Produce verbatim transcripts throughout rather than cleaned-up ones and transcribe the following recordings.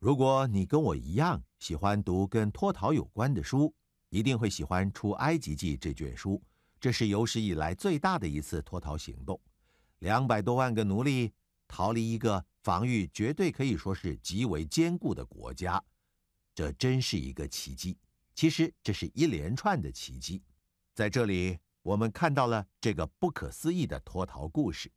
如果你跟我一样喜欢读跟脱逃有关的书，一定会喜欢《出埃及记》这卷书。这是有史以来最大的一次脱逃行动，两百多万个奴隶逃离一个防御绝对可以说是极为坚固的国家，这真是一个奇迹。其实这是一连串的奇迹。在这里我们看到了这个不可思议的脱逃故事。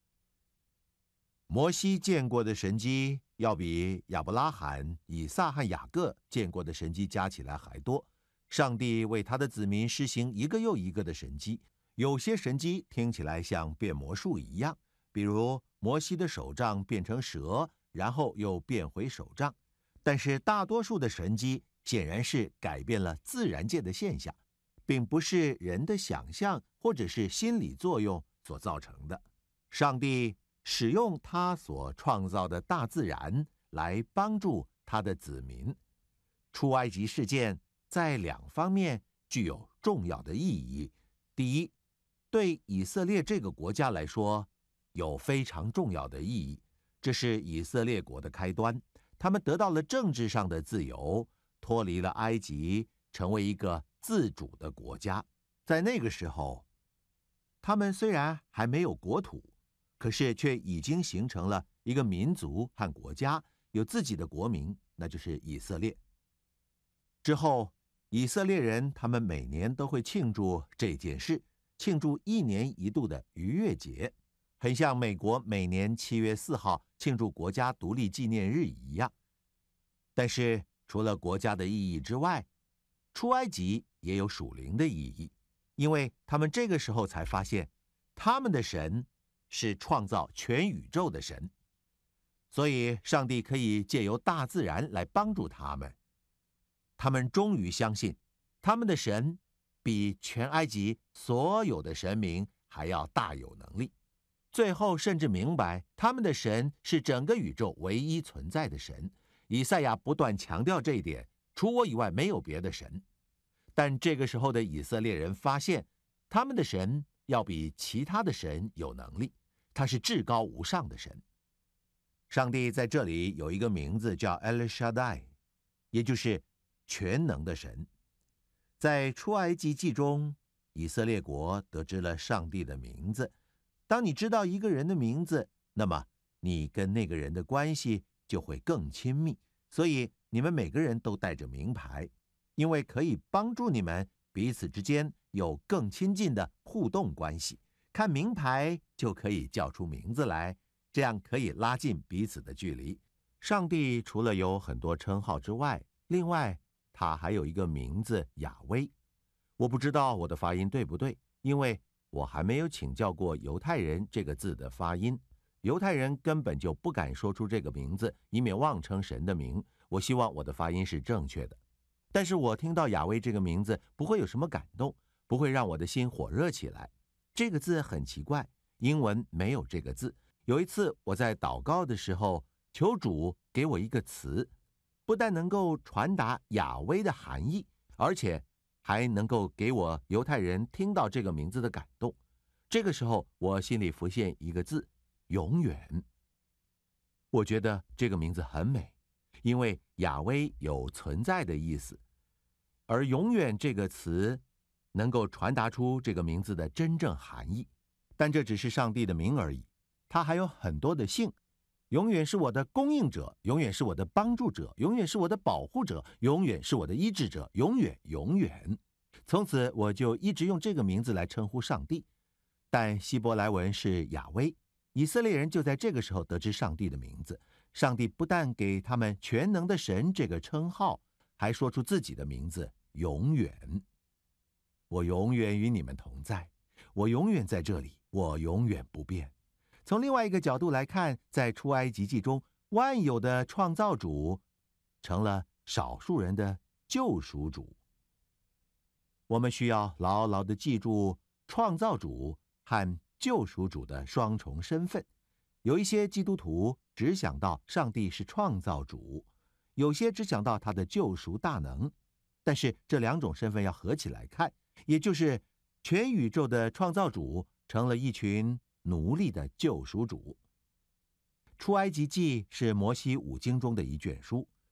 摩西见过的神迹要比亚伯拉罕、以撒和雅各见过的神迹加起来还多。上帝为他的子民施行一个又一个的神迹，有些神迹听起来像变魔术一样，比如摩西的手杖变成蛇，然后又变回手杖。但是大多数的神迹显然是改变了自然界的现象，并不是人的想象或者是心理作用所造成的。上帝使用他所创造的大自然来帮助他的子民。出埃及事件在两方面具有重要的意义。第一，对以色列这个国家来说有非常重要的意义，这是以色列国的开端，他们得到了政治上的自由，脱离了埃及，成为一个自主的国家。在那个时候，他们虽然还没有国土，可是却已经形成了一个民族和国家，有自己的国民，那就是以色列。之后以色列人他们每年都会庆祝这件事，庆祝一年一度的逾越节，很像美国每年七月四号庆祝国家独立纪念日一样。但是除了国家的意义之外，出埃及也有属灵的意义，因为他们这个时候才发现他们的神是创造全宇宙的神，所以上帝可以借由大自然来帮助他们。他们终于相信他们的神比全埃及所有的神明还要大有能力，最后甚至明白他们的神是整个宇宙唯一存在的神。以赛亚不断强调这一点，除我以外没有别的神。但这个时候的以色列人发现他们的神要比其他的神有能力，他是至高无上的神。上帝在这里有一个名字叫 El Shaddai， 也就是全能的神。在出埃及记中，以色列国得知了上帝的名字。当你知道一个人的名字，那么你跟那个人的关系就会更亲密。所以你们每个人都带着名牌，因为可以帮助你们彼此之间有更亲近的互动关系。看名牌就可以叫出名字来，这样可以拉近彼此的距离。上帝除了有很多称号之外，另外他还有一个名字雅威。我不知道我的发音对不对，因为我还没有请教过犹太人这个字的发音。犹太人根本就不敢说出这个名字，以免妄称神的名。我希望我的发音是正确的。但是我听到雅威这个名字不会有什么感动，不会让我的心火热起来。这个字很奇怪，英文没有这个字。有一次我在祷告的时候，求主给我一个词，不但能够传达雅威的含义，而且还能够给我犹太人听到这个名字的感动。这个时候我心里浮现一个字，永远。我觉得这个名字很美，因为雅威有存在的意思，而永远这个词能够传达出这个名字的真正含义。但这只是上帝的名而已，他还有很多的姓。永远是我的供应者，永远是我的帮助者，永远是我的保护者，永远是我的医治者，永远永远。从此我就一直用这个名字来称呼上帝。但希伯来文是雅威，以色列人就在这个时候得知上帝的名字。上帝不但给他们全能的神这个称号，还说出自己的名字，永远。我永远与你们同在，我永远在这里，我永远不变。从另外一个角度来看，在出埃及记中，万有的创造主成了少数人的救赎主。我们需要牢牢地记住创造主和救赎主的双重身份。有一些基督徒只想到上帝是创造主，有些只想到他的救赎大能。但是这两种身份要合起来看，也就是全宇宙的创造主成了一群奴隶的救赎主。出埃及记是摩西五经中的一卷书，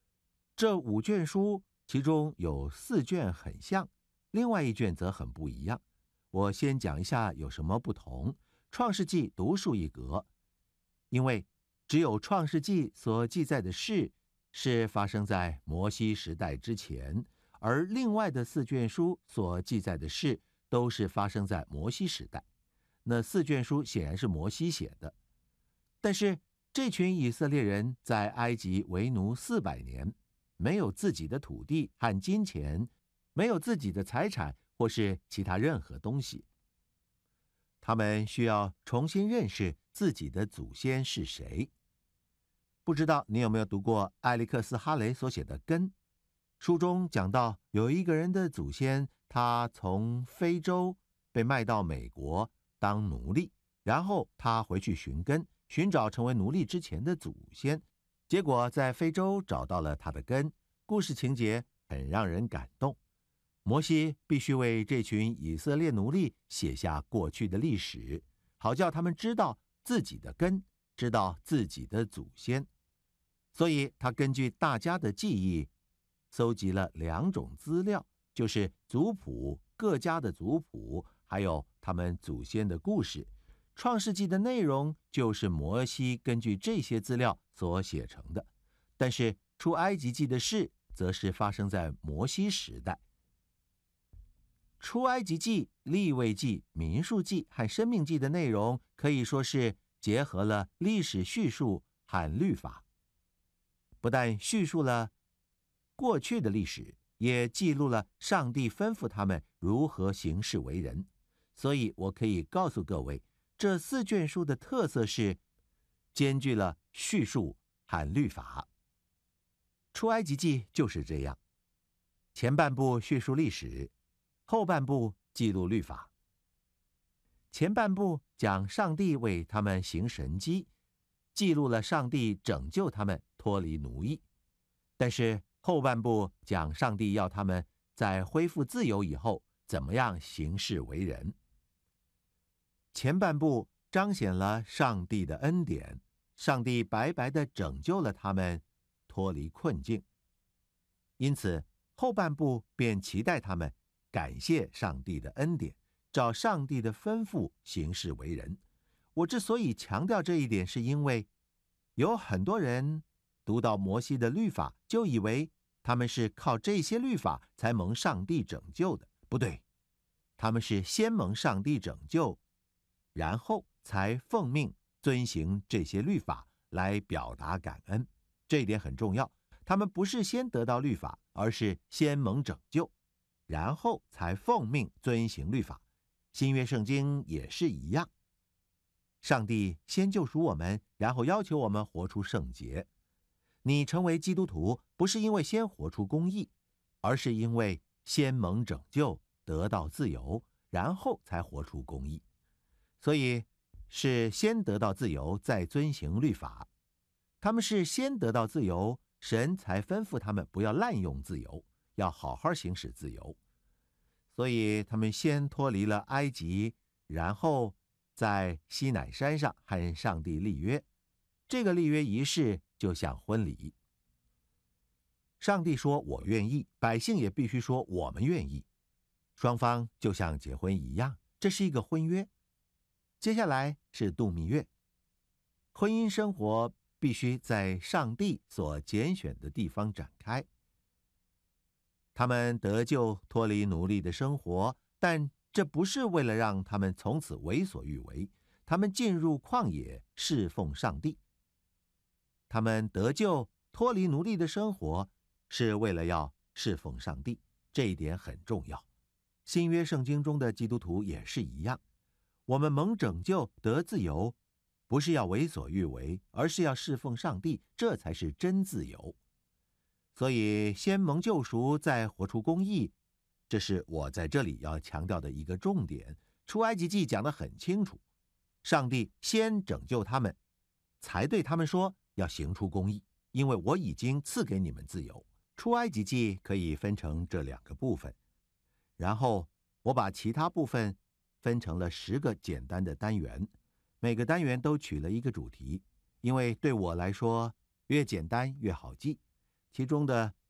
这五卷书其中有四卷很像，另外一卷则很不一样。我先讲一下有什么不同。创世纪独树一格，因为只有创世纪所记载的事是发生在摩西时代之前，而另外的四卷书所记载的事都是发生在摩西时代。那四卷书显然是摩西写的，但是这群以色列人在埃及为奴四百年，没有自己的土地和金钱，没有自己的财产或是其他任何东西。他们需要重新认识自己的祖先是谁。不知道你有没有读过艾利克斯·哈雷所写的《根》？书中讲到有一个人的祖先，他从非洲被卖到美国当奴隶，然后他回去寻根，寻找成为奴隶之前的祖先，结果在非洲找到了他的根。故事情节很让人感动。摩西必须为这群以色列奴隶写下过去的历史，好叫他们知道自己的根，知道自己的祖先。所以他根据大家的记忆搜集了两种资料，就是族谱，各家的族谱，还有他们祖先的故事。创世纪的内容就是摩西根据这些资料所写成的，但是出埃及记的事则是发生在摩西时代。出埃及记、利未记、民数记和申命记的内容可以说是结合了历史叙述和律法，不但叙述了过去的历史，也记录了上帝吩咐他们如何行事为人。所以我可以告诉各位，这四卷书的特色是兼具了叙述和律法。出埃及记就是这样，前半部叙述历史，后半部记录律法。前半部讲上帝为他们行神迹，记录了上帝拯救他们脱离奴役。但是后半部讲上帝要他们在恢复自由以后怎么样行事为人。前半部彰显了上帝的恩典，上帝白白地拯救了他们脱离困境，因此后半部便期待他们感谢上帝的恩典，照上帝的吩咐行事为人。我之所以强调这一点，是因为有很多人读到摩西的律法，就以为他们是靠这些律法才蒙上帝拯救的。不对，他们是先蒙上帝拯救，然后才奉命遵行这些律法来表达感恩。这一点很重要，他们不是先得到律法，而是先蒙拯救，然后才奉命遵行律法。新约圣经也是一样，上帝先救赎我们，然后要求我们活出圣洁。你成为基督徒，不是因为先活出公义，而是因为先蒙拯救，得到自由，然后才活出公义。所以是先得到自由，再遵行律法。他们是先得到自由，神才吩咐他们不要滥用自由，要好好行使自由。所以他们先脱离了埃及，然后在西乃山上和上帝立约。这个立约仪式就像婚礼，上帝说我愿意，百姓也必须说我们愿意，双方就像结婚一样，这是一个婚约。接下来是度蜜月，婚姻生活必须在上帝所拣选的地方展开。他们得救脱离奴隶的生活，但这不是为了让他们从此为所欲为，他们进入旷野侍奉上帝。他们得救脱离奴隶的生活，是为了要侍奉上帝，这一点很重要。新约圣经中的基督徒也是一样，我们蒙拯救得自由，不是要为所欲为，而是要侍奉上帝，这才是真自由。所以先蒙救赎，再活出公义，这是我在这里要强调的一个重点。出埃及记讲得很清楚，上帝先拯救他们，才对他们说要行出公义，因为我已经赐给你们自由。出埃及记可以分成这两个部分，然后我把其他部分分成了十个简单的单元，每个单元都取了一个主题，因为对我来说越简单越好记。其中的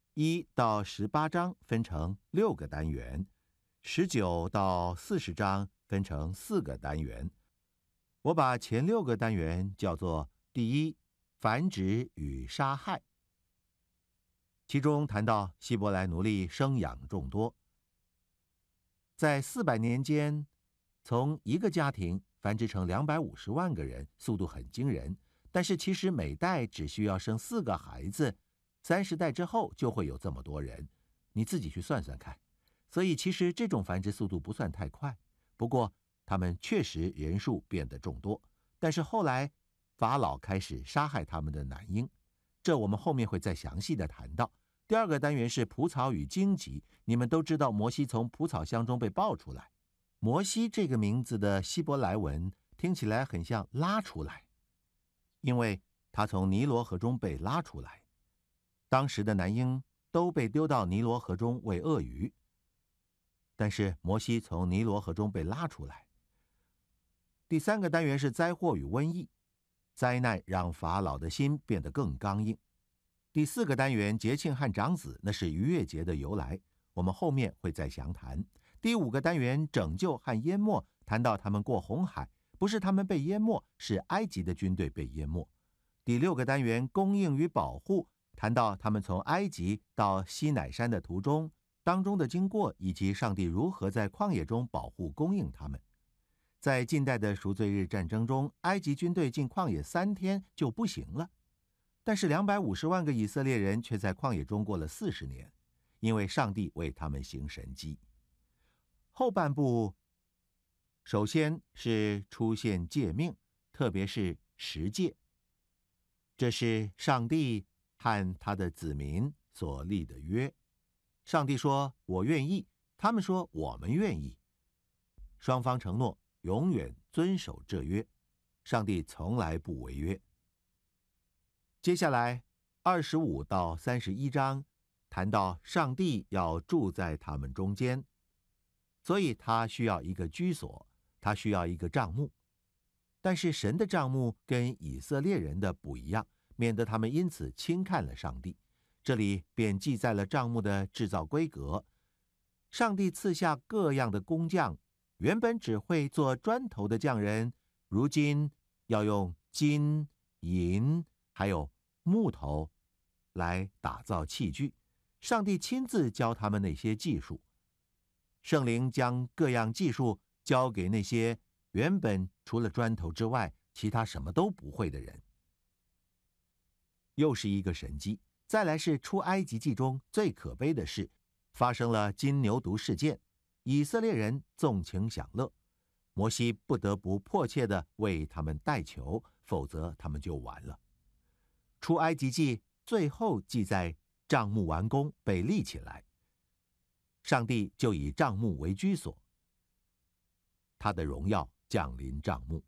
一到十八章分成六个单元，十九到四十章分成四个单元。我把前六个单元叫做第一，繁殖与杀害。其中谈到希伯来奴隶生养众多，在四百年间，从一个家庭繁殖成两百五十万个人，速度很惊人。但是其实每代只需要生四个孩子，三十代之后就会有这么多人，你自己去算算看。所以其实这种繁殖速度不算太快，不过他们确实人数变得众多。但是后来法老开始杀害他们的男婴，这我们后面会再详细的谈到。第二个单元是蒲草与荆棘，你们都知道摩西从蒲草箱中被抱出来。摩西这个名字的希伯来文听起来很像拉出来，因为他从尼罗河中被拉出来。当时的男婴都被丢到尼罗河中喂鳄鱼，但是摩西从尼罗河中被拉出来。第三个单元是灾祸与瘟疫，灾难让法老的心变得更刚硬。第四个单元节庆和长子，那是逾越节的由来，我们后面会再详谈。第五个单元拯救和淹没，谈到他们过红海，不是他们被淹没，是埃及的军队被淹没。第六个单元供应与保护，谈到他们从埃及到西乃山的途中当中的经过，以及上帝如何在旷野中保护供应他们。在近代的赎罪日战争中，埃及军队进旷野三天就不行了，但是两百五十万个以色列人却在旷野中过了四十年，因为上帝为他们行神迹。后半部首先是出现诫命，特别是十诫，这是上帝和他的子民所立的约。上帝说我愿意，他们说我们愿意，双方承诺永远遵守这约，上帝从来不违约。接下来二十五到三十一章谈到上帝要住在他们中间，所以他需要一个居所，他需要一个帐幕。但是神的帐幕跟以色列人的不一样，免得他们因此轻看了上帝。这里便记载了帐幕的制造规格。上帝赐下各样的工匠，原本只会做砖头的匠人，如今要用金、银还有木头来打造器具。上帝亲自教他们那些技术，圣灵将各样技术交给那些原本除了砖头之外其他什么都不会的人。又是一个神迹。再来是出埃及记中最可悲的事，发生了金牛犊事件，以色列人纵情享乐，摩西不得不迫切地为他们代求，否则他们就完了。出埃及记最后记载帐幕完工被立起来，上帝就以帐幕为居所，他的荣耀降临帐幕。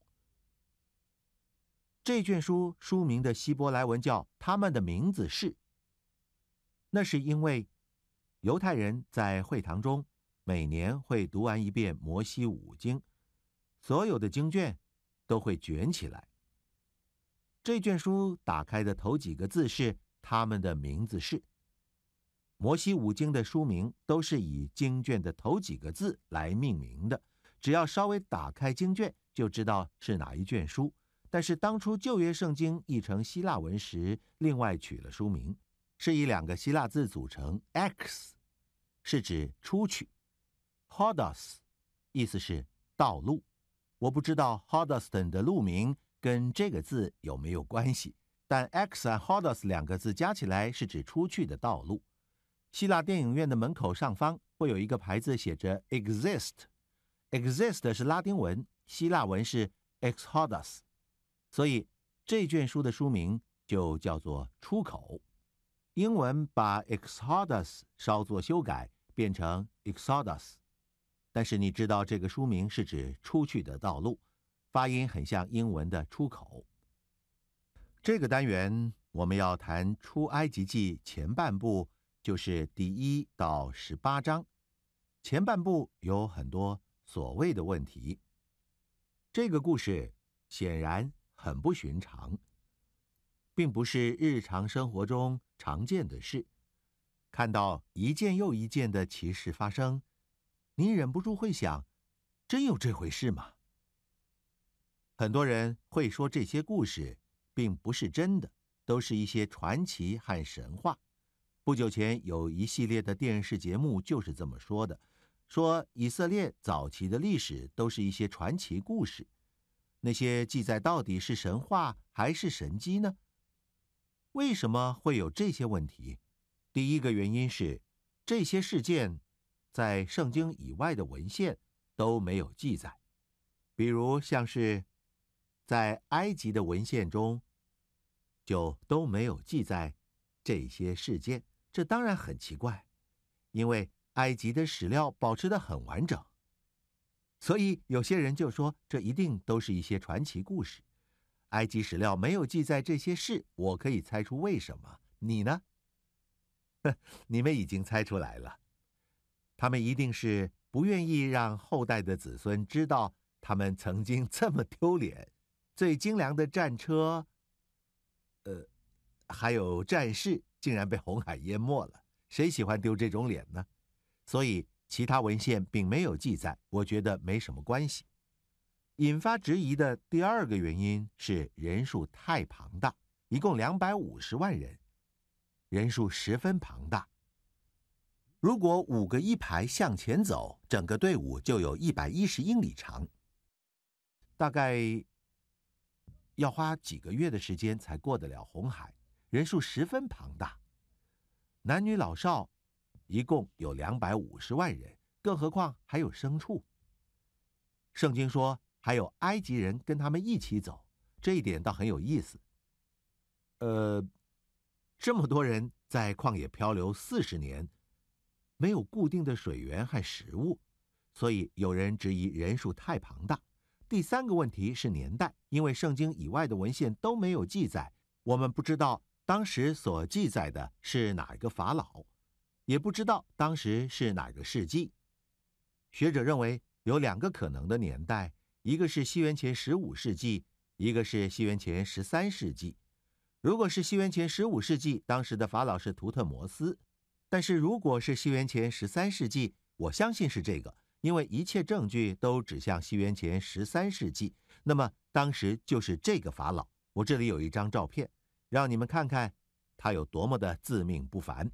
这卷书书名的希伯来文叫他们的名字是，那是因为犹太人在会堂中每年会读完一遍摩西五经，所有的经卷都会卷起来。这卷书打开的头几个字是他们的名字是。摩西五经的书名都是以经卷的头几个字来命名的，只要稍微打开经卷就知道是哪一卷书。但是当初旧约圣经译成希腊文时，另外取了书名，是以两个希腊字组成 X， 是指出去， Hodos 意思是道路。我不知道 Hodoston 的路名跟这个字有没有关系，但 X 和 Hodos 两个字加起来是指出去的道路。希腊电影院的门口上方会有一个牌子写着 Exist， Exist 是拉丁文，希腊文是 Exodus， 所以这卷书的书名就叫做出口。英文把 Exodus 稍作修改变成 Exodus， 但是你知道这个书名是指出去的道路，发音很像英文的出口。这个单元我们要谈出埃及记前半部，就是第一到十八章。前半部有很多所谓的问题，这个故事显然很不寻常，并不是日常生活中常见的事。 看到一件又一件的奇事发生，您忍不住会想，真有这回事吗？很多人会说这些故事并不是真的，都是一些传奇和神话。不久前有一系列的电视节目就是这么说的，说以色列早期的历史都是一些传奇故事，那些记载到底是神话还是神迹呢？为什么会有这些问题？第一个原因是，这些事件在圣经以外的文献都没有记载，比如像是在埃及的文献中就都没有记载这些事件，这当然很奇怪，因为埃及的史料保持得很完整，所以有些人就说这一定都是一些传奇故事。埃及史料没有记载这些事，我可以猜出为什么，你呢？你们已经猜出来了，他们一定是不愿意让后代的子孙知道他们曾经这么丢脸，最精良的战车，呃，还有战士竟然被红海淹没了，谁喜欢丢这种脸呢？所以其他文献并没有记载，我觉得没什么关系。引发质疑的第二个原因是人数太庞大，一共两百五十万人，人数十分庞大。如果五个一排向前走，整个队伍就有一百一十英里长，大概要花几个月的时间才过得了红海，人数十分庞大。男女老少一共有两百五十万人，更何况还有牲畜。圣经说还有埃及人跟他们一起走，这一点倒很有意思。呃，这么多人在旷野漂流四十年，没有固定的水源和食物，所以有人质疑人数太庞大。第三个问题是年代，因为圣经以外的文献都没有记载，我们不知道当时所记载的是哪个法老，也不知道当时是哪个世纪。学者认为有两个可能的年代，一个是西元前十五世纪，一个是西元前十三世纪。如果是西元前十五世纪，当时的法老是图特摩斯，但是如果是西元前十三世纪，我相信是这个，因为一切证据都指向西元前十三世纪，那么当时就是这个法老。我这里有一张照片，让你们看看他有多么的自命不凡。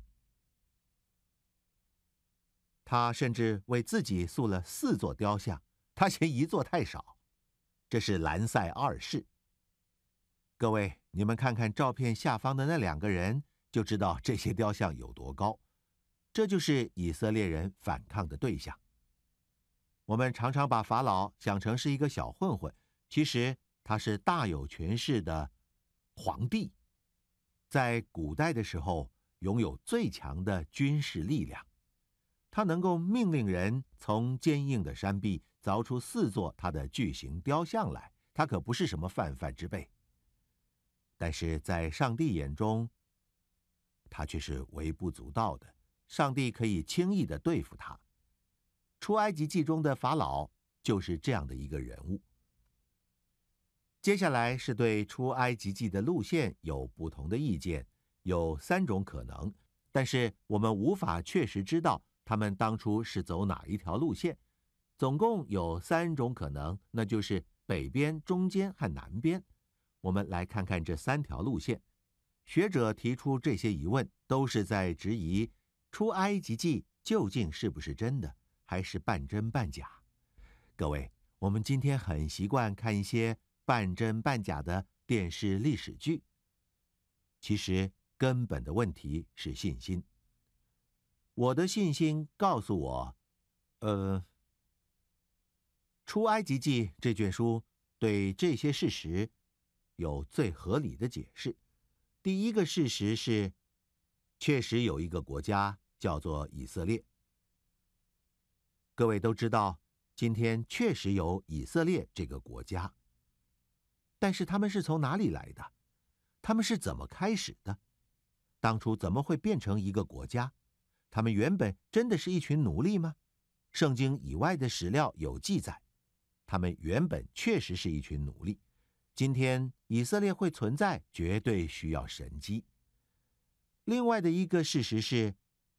他甚至为自己塑了四座雕像，他嫌一座太少。这是兰塞二世。各位，你们看看照片下方的那两个人，就知道这些雕像有多高。这就是以色列人反抗的对象。我们常常把法老想成是一个小混混，其实他是大有权势的皇帝，在古代的时候拥有最强的军事力量。他能够命令人从坚硬的山壁凿出四座他的巨型雕像来，他可不是什么泛泛之辈。但是在上帝眼中，他却是微不足道的，上帝可以轻易地对付他。出埃及记中的法老就是这样的一个人物。接下来是对出埃及记的路线有不同的意见，有三种可能，但是我们无法确实知道他们当初是走哪一条路线。总共有三种可能，那就是北边、中间和南边。我们来看看这三条路线。学者提出这些疑问，都是在质疑出埃及记究竟是不是真的，还是半真半假。各位，我们今天很习惯看一些半真半假的电视历史剧，其实根本的问题是信心。我的信心告诉我，呃，出埃及记这卷书对这些事实有最合理的解释。第一个事实是，确实有一个国家叫做以色列。各位都知道，今天确实有以色列这个国家，但是他们是从哪里来的？他们是怎么开始的？当初怎么会变成一个国家？他们原本真的是一群奴隶吗？圣经以外的史料有记载，他们原本确实是一群奴隶。今天以色列会存在，绝对需要神迹。另外的一个事实是，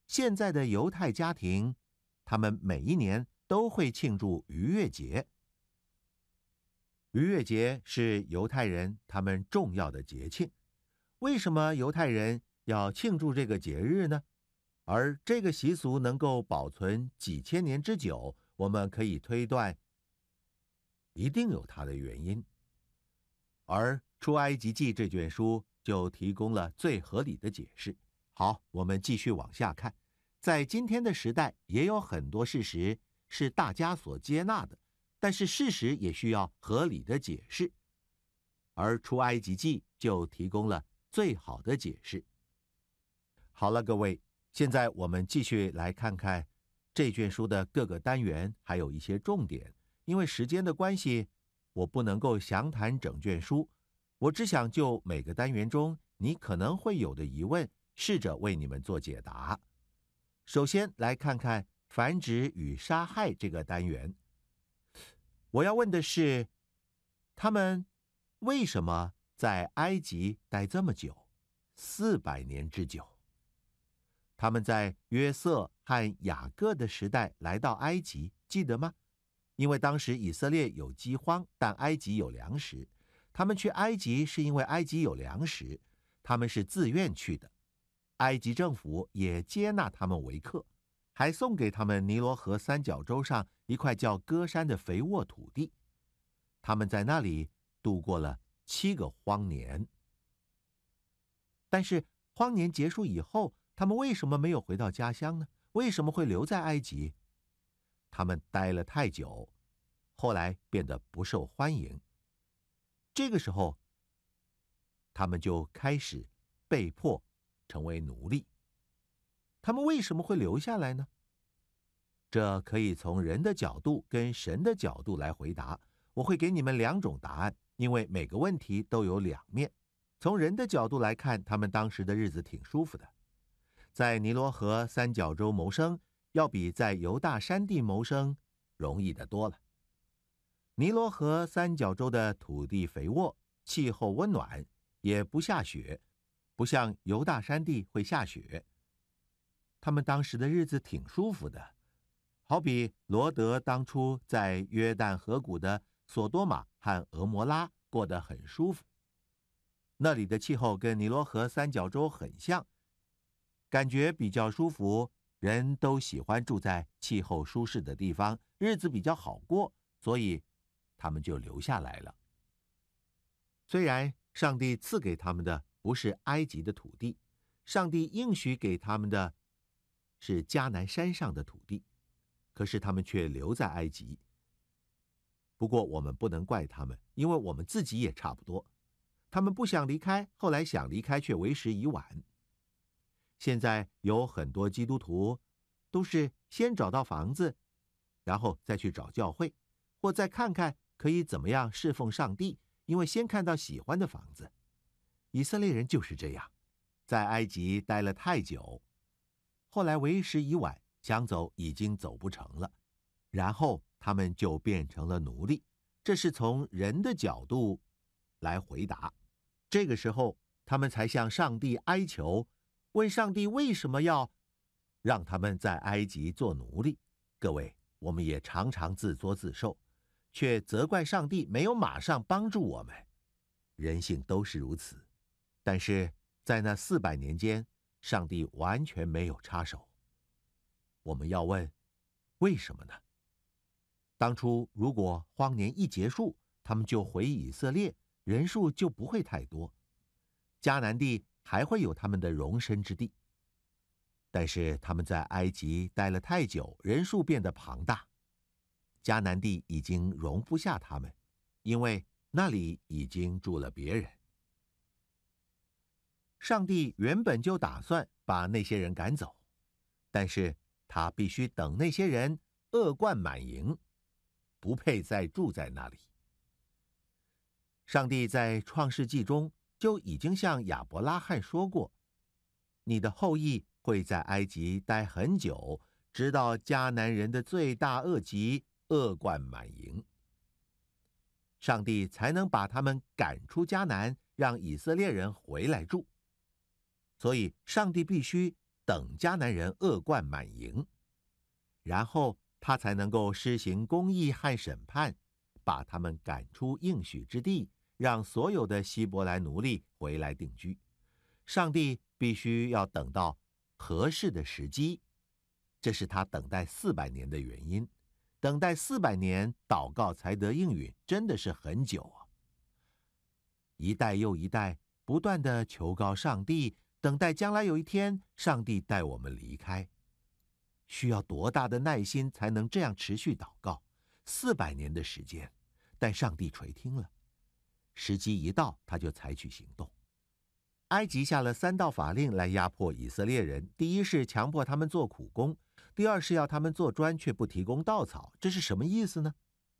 现在的犹太家庭，他们每一年都会庆祝逾越节。逾越节是犹太人他们重要的节庆。为什么犹太人要庆祝这个节日呢？而这个习俗能够保存几千年之久，我们可以推断，一定有它的原因。而出埃及记这卷书就提供了最合理的解释。好，我们继续往下看。在今天的时代，也有很多事实是大家所接纳的，但是事实也需要合理的解释。而出埃及记就提供了最好的解释。好了，各位，现在我们继续来看看这卷书的各个单元，还有一些重点。因为时间的关系，我不能够详谈整卷书，我只想就每个单元中你可能会有的疑问，试着为你们做解答。首先来看看繁殖与杀害这个单元。我要问的是，他们为什么在埃及待这么久，四百年之久？他们在约瑟和雅各的时代来到埃及，记得吗？因为当时以色列有饥荒，但埃及有粮食。他们去埃及是因为埃及有粮食，他们是自愿去的。埃及政府也接纳他们为客，还送给他们尼罗河三角洲上一块叫歌山的肥沃土地。他们在那里度过了七个荒年。但是荒年结束以后，他们为什么没有回到家乡呢？为什么会留在埃及？他们待了太久，后来变得不受欢迎。这个时候，他们就开始被迫成为奴隶。他们为什么会留下来呢？这可以从人的角度跟神的角度来回答。我会给你们两种答案，因为每个问题都有两面。从人的角度来看，他们当时的日子挺舒服的，在尼罗河三角洲谋生要比在犹大山地谋生容易得多了。尼罗河三角洲的土地肥沃，气候温暖，也不下雪，不像犹大山地会下雪。他们当时的日子挺舒服的，好比罗德当初在约旦河谷的索多玛和俄摩拉过得很舒服。那里的气候跟尼罗河三角洲很像，感觉比较舒服，人都喜欢住在气候舒适的地方，日子比较好过，所以他们就留下来了。虽然上帝赐给他们的不是埃及的土地，上帝应许给他们的是迦南山上的土地，可是他们却留在埃及。不过我们不能怪他们，因为我们自己也差不多。他们不想离开，后来想离开却为时已晚。现在有很多基督徒都是先找到房子，然后再去找教会，或再看看可以怎么样侍奉上帝，因为先看到喜欢的房子。以色列人就是这样，在埃及待了太久，后来为时已晚，想走已经走不成了，然后他们就变成了奴隶。这是从人的角度来回答。这个时候他们才向上帝哀求，问上帝为什么要让他们在埃及做奴隶。各位，我们也常常自作自受，却责怪上帝没有马上帮助我们。人性都是如此。但是在那四百年间，上帝完全没有插手。我们要问，为什么呢？当初如果荒年一结束，他们就回以色列，人数就不会太多，迦南地还会有他们的容身之地。但是他们在埃及待了太久，人数变得庞大，迦南地已经容不下他们，因为那里已经住了别人。上帝原本就打算把那些人赶走，但是他必须等那些人恶贯满盈，不配再住在那里。上帝在创世纪中就已经向亚伯拉罕说过，你的后裔会在埃及待很久，直到迦南人的罪大恶极，恶贯满盈，上帝才能把他们赶出迦南，让以色列人回来住。所以上帝必须等迦南人恶贯满盈，然后他才能够施行公义和审判，把他们赶出应许之地，让所有的希伯来奴隶回来定居。上帝必须要等到合适的时机，这是他等待四百年的原因。等待四百年，祷告才得应允，真的是很久啊！一代又一代，不断的求告上帝，等待将来有一天，上帝带我们离开。需要多大的耐心才能这样持续祷告？四百年的时间，但上帝垂听了，时机一到，他就采取行动。埃及下了三道法令来压迫以色列人：第一是强迫他们做苦工，第二是要他们做砖却不提供稻草。这是什么意思呢？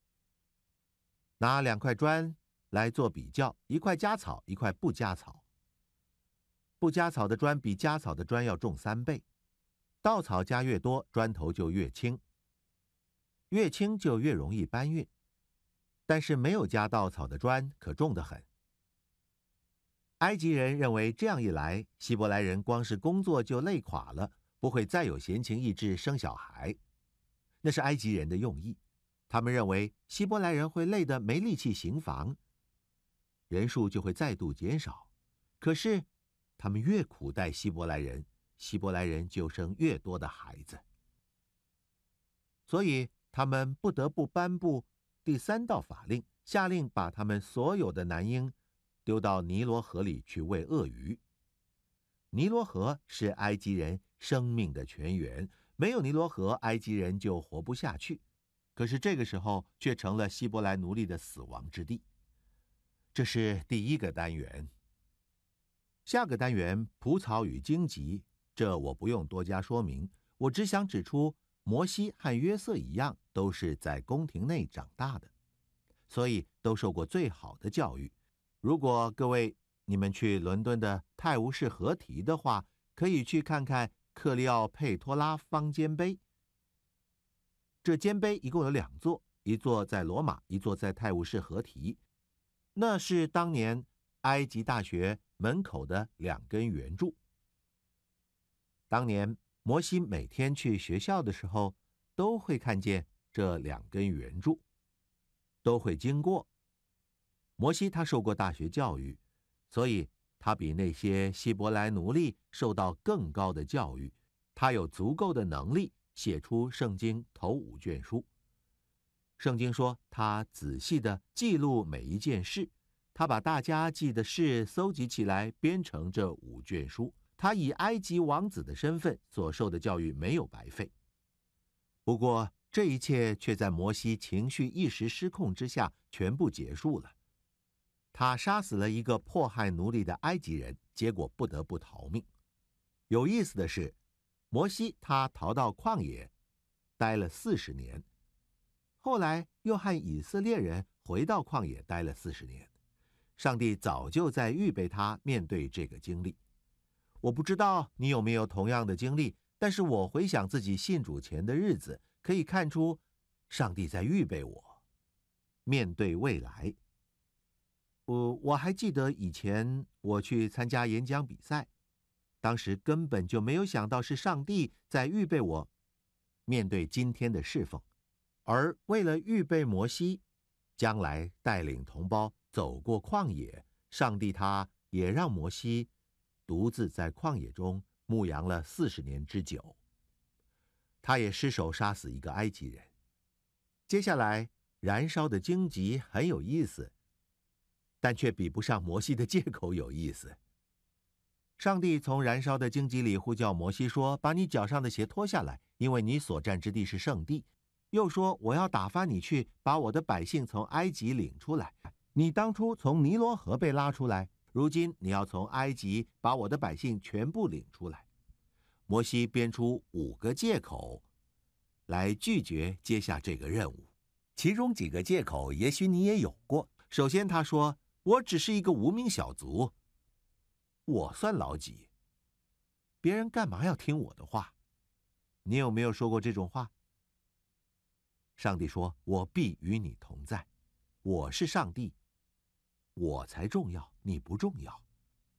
拿两块砖来做比较，一块加草，一块不加草。不加草的砖比加草的砖要重三倍，稻草加越多，砖头就越轻，越轻就越容易搬运。但是没有加稻草的砖可重得很。埃及人认为这样一来，希伯来人光是工作就累垮了，不会再有闲情逸致生小孩。那是埃及人的用意，他们认为希伯来人会累得没力气行房，人数就会再度减少。可是他们越苦待希伯来人，希伯来人就生越多的孩子，所以他们不得不颁布第三道法令，下令把他们所有的男婴丢到尼罗河里去喂鳄鱼。尼罗河是埃及人生命的泉源，没有尼罗河，埃及人就活不下去。可是这个时候却成了希伯来奴隶的死亡之地。这是第一个单元。下个单元蒲草与荆棘，这我不用多加说明，我只想指出摩西和约瑟一样，都是在宫廷内长大的，所以都受过最好的教育。如果各位你们去伦敦的泰晤士河堤的话，可以去看看克利奥佩托拉方尖碑。这尖碑一共有两座，一座在罗马，一座在泰晤士河堤。那是当年埃及大学门口的两根圆柱。当年摩西每天去学校的时候，都会看见这两根圆柱，都会经过。摩西他受过大学教育，所以他比那些希伯来奴隶受到更高的教育，他有足够的能力写出圣经头五卷书。圣经说他仔细地记录每一件事，他把大家记的事搜集起来，编成这五卷书。他以埃及王子的身份所受的教育没有白费。不过这一切却在摩西情绪一时失控之下全部结束了。他杀死了一个迫害奴隶的埃及人，结果不得不逃命。有意思的是，摩西他逃到旷野待了四十年，后来又和以色列人回到旷野待了四十年。上帝早就在预备他面对这个经历。我不知道你有没有同样的经历，但是我回想自己信主前的日子，可以看出上帝在预备我面对未来。我我还记得以前我去参加演讲比赛，当时根本就没有想到是上帝在预备我面对今天的侍奉，而为了预备摩西将来带领同胞走过旷野，上帝他也让摩西独自在旷野中牧羊了四十年之久。他也失手杀死一个埃及人。接下来燃烧的荆棘很有意思，但却比不上摩西的借口有意思。上帝从燃烧的荆棘里呼叫摩西说，把你脚上的鞋脱下来，因为你所站之地是圣地。又说，我要打发你去，把我的百姓从埃及领出来。你当初从尼罗河被拉出来，如今你要从埃及把我的百姓全部领出来。摩西编出五个借口来拒绝接下这个任务，其中几个借口也许你也有过。首先他说，我只是一个无名小卒，我算老几？别人干嘛要听我的话？你有没有说过这种话？上帝说，我必与你同在，我是上帝，我才重要，你不重要。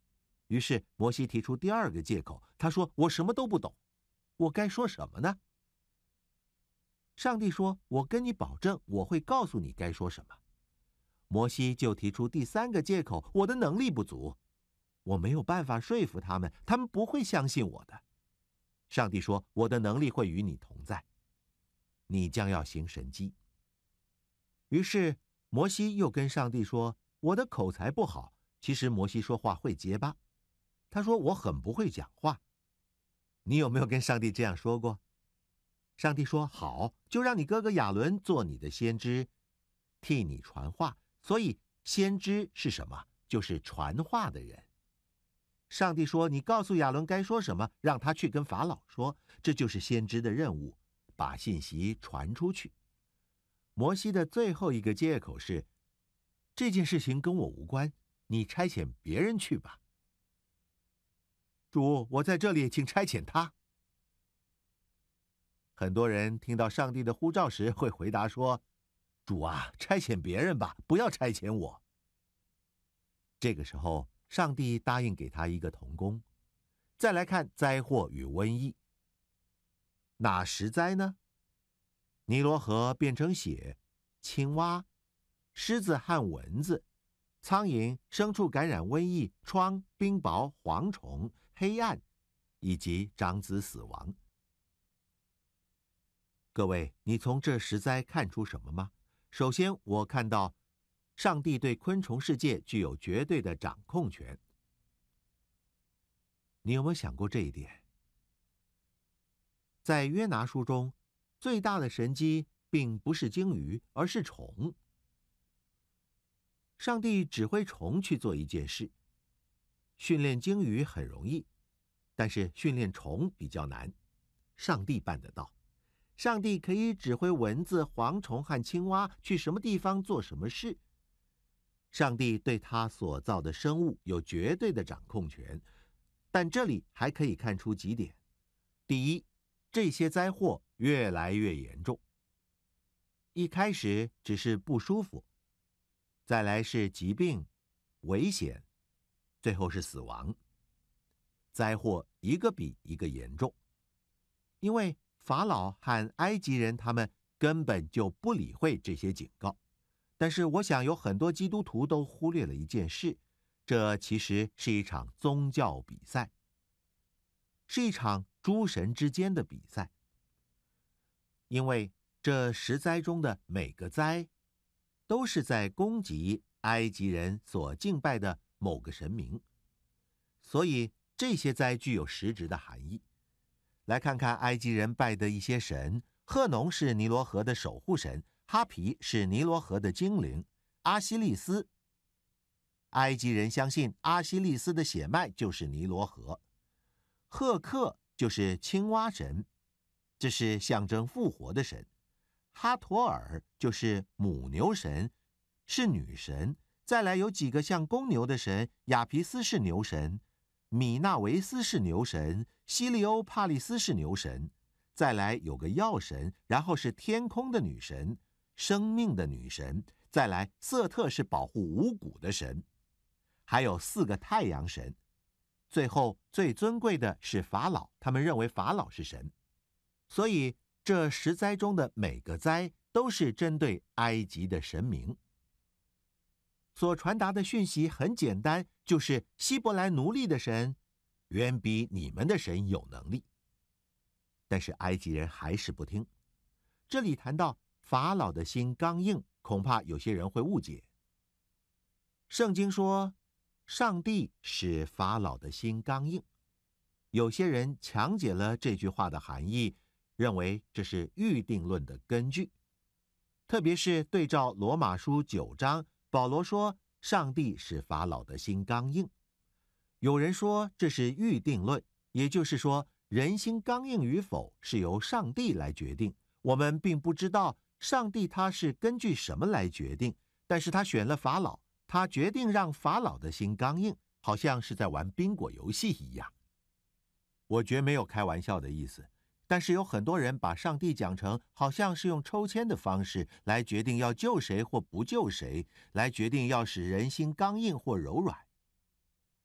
于是摩西提出第二个借口，他说：“我什么都不懂，我该说什么呢？”上帝说：“我跟你保证，我会告诉你该说什么。”摩西就提出第三个借口：“我的能力不足，我没有办法说服他们，他们不会相信我的。”上帝说：“我的能力会与你同在，你将要行神迹。”于是摩西又跟上帝说：“我的口才不好。”其实摩西说话会结巴，他说：“我很不会讲话。”你有没有跟上帝这样说过？上帝说：“好，就让你哥哥亚伦做你的先知，替你传话。”所以先知是什么？就是传话的人。上帝说：“你告诉亚伦该说什么，让他去跟法老说。”这就是先知的任务，把信息传出去。摩西的最后一个借口是：“这件事情跟我无关，你差遣别人去吧。”主，我在这里，请差遣他。很多人听到上帝的呼召时会回答说：“主啊，差遣别人吧，不要差遣我。”这个时候，上帝答应给他一个童工。再来看灾祸与瘟疫，哪十灾呢？尼罗河变成血，青蛙、狮子和蚊子、苍蝇、牲畜感染瘟疫、疮、冰雹、蝗虫、黑暗，以及长子死亡。各位，你从这十灾看出什么吗？首先，我看到上帝对昆虫世界具有绝对的掌控权。你有没有想过这一点？在约拿书中，最大的神机并不是鲸鱼，而是虫。上帝指挥虫去做一件事。训练鲸鱼很容易，但是训练虫比较难。上帝办得到。上帝可以指挥蚊子、蝗虫和青蛙去什么地方做什么事。上帝对他所造的生物有绝对的掌控权，但这里还可以看出几点。第一，这些灾祸越来越严重。一开始只是不舒服，再来是疾病、危险，最后是死亡。灾祸一个比一个严重，因为法老和埃及人他们根本就不理会这些警告。但是我想有很多基督徒都忽略了一件事，这其实是一场宗教比赛，是一场诸神之间的比赛。因为这十灾中的每个灾都是在攻击埃及人所敬拜的某个神明，所以这些灾具有实质的含义。来看看埃及人拜的一些神，赫农是尼罗河的守护神，哈皮是尼罗河的精灵，阿西利斯，埃及人相信阿西利斯的血脉就是尼罗河。赫克就是青蛙神，这是象征复活的神。哈陀尔就是母牛神，是女神。再来有几个像公牛的神，亚皮斯是牛神，米纳维斯是牛神，西利欧帕利斯是牛神。再来有个药神，然后是天空的女神，生命的女神。再来瑟特是保护五谷的神，还有四个太阳神。最后最尊贵的是法老，他们认为法老是神。所以这十灾中的每个灾都是针对埃及的神明。所传达的讯息很简单，就是希伯来奴隶的神远比你们的神有能力。但是埃及人还是不听。这里谈到法老的心刚硬，恐怕有些人会误解。圣经说上帝使法老的心刚硬，有些人强解了这句话的含义，认为这是预定论的根据。特别是对照罗马书九章，保罗说上帝使法老的心刚硬。有人说这是预定论，也就是说人心刚硬与否是由上帝来决定。我们并不知道上帝他是根据什么来决定，但是他选了法老，他决定让法老的心刚硬，好像是在玩宾果游戏一样。我绝没有开玩笑的意思，但是有很多人把上帝讲成好像是用抽签的方式来决定要救谁或不救谁，来决定要使人心刚硬或柔软。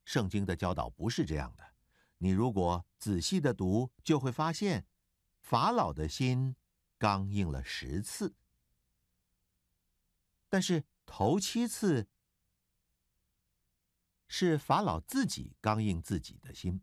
圣经的教导不是这样的。你如果仔细的读，就会发现，法老的心刚硬了十次，但是头七次是法老自己刚硬自己的心。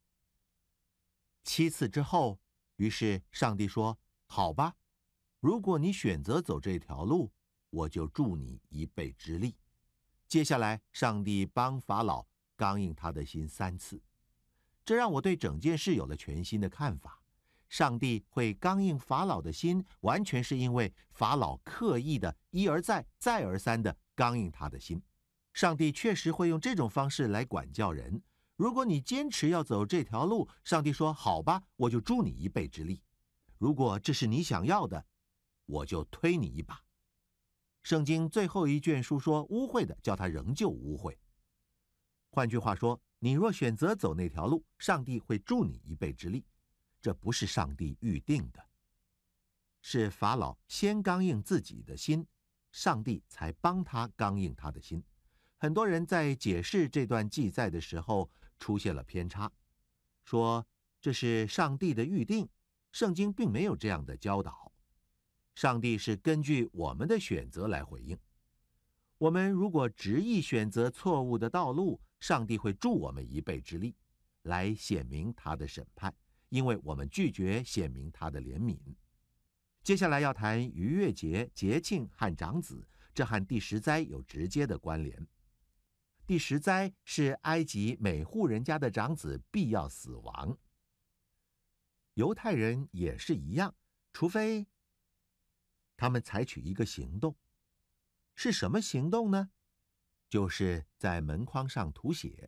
七次之后，于是上帝说：好吧，如果你选择走这条路，我就助你一臂之力。接下来，上帝帮法老刚硬他的心三次，这让我对整件事有了全新的看法。上帝会刚硬法老的心，完全是因为法老刻意的一而再、再而三的刚硬他的心。上帝确实会用这种方式来管教人。如果你坚持要走这条路，上帝说：好吧，我就助你一臂之力。如果这是你想要的，我就推你一把。圣经最后一卷书说，污秽的叫他仍旧污秽。换句话说，你若选择走那条路，上帝会助你一臂之力。这不是上帝预定的，是法老先刚硬自己的心，上帝才帮他刚硬他的心。很多人在解释这段记载的时候出现了偏差，说这是上帝的预定，圣经并没有这样的教导。上帝是根据我们的选择来回应。我们如果执意选择错误的道路，上帝会助我们一臂之力，来显明他的审判，因为我们拒绝显明他的怜悯。接下来要谈逾越节、节庆和长子，这和第十灾有直接的关联。第十灾是埃及每户人家的长子必要死亡。犹太人也是一样，除非他们采取一个行动。是什么行动呢？就是在门框上涂血。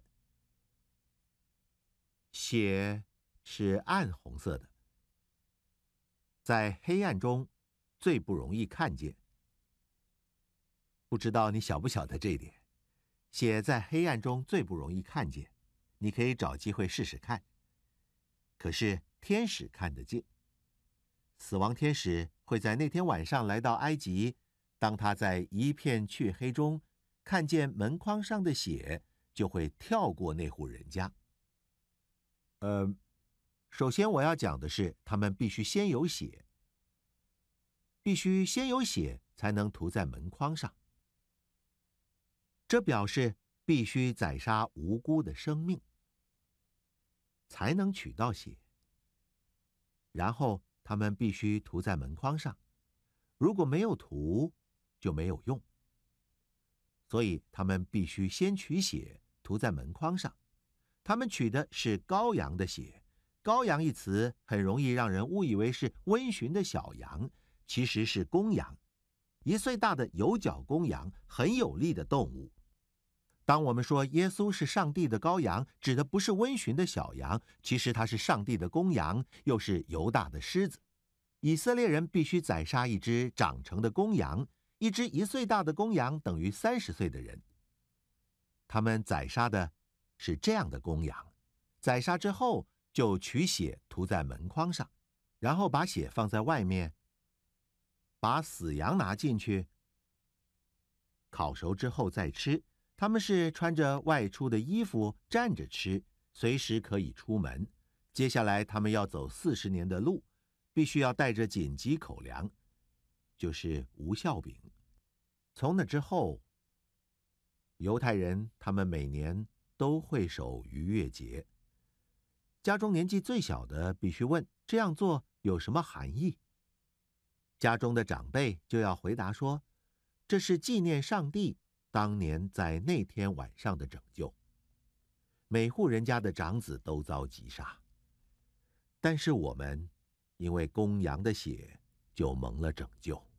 血是暗红色的，在黑暗中最不容易看见。不知道你晓不晓得这一点？血在黑暗中最不容易看见，你可以找机会试试看。可是天使看得见。死亡天使会在那天晚上来到埃及，当他在一片黢黑中看见门框上的血，就会跳过那户人家。呃，首先我要讲的是，他们必须先有血，必须先有血才能涂在门框上。这表示必须宰杀无辜的生命，才能取到血。然后他们必须涂在门框上，如果没有涂，就没有用。所以他们必须先取血涂在门框上。他们取的是羔羊的血。羔羊一词很容易让人误以为是温驯的小羊，其实是公羊，一岁大的有角公羊，很有力的动物。当我们说耶稣是上帝的羔羊，指的不是温驯的小羊，其实他是上帝的公羊，又是犹大的狮子。以色列人必须宰杀一只长成的公羊，一只一岁大的公羊等于三十岁的人。他们宰杀的是这样的公羊，宰杀之后就取血涂在门框上，然后把血放在外面，把死羊拿进去，烤熟之后再吃。他们是穿着外出的衣服站着吃，随时可以出门。接下来他们要走四十年的路，必须要带着紧急口粮，就是无酵饼。从那之后，犹太人他们每年都会守逾越节。家中年纪最小的必须问，这样做有什么含义？家中的长辈就要回答说，这是纪念上帝当年在那天晚上的拯救。每户人家的长子都遭击杀，但是我们因为公羊的血就蒙了拯救。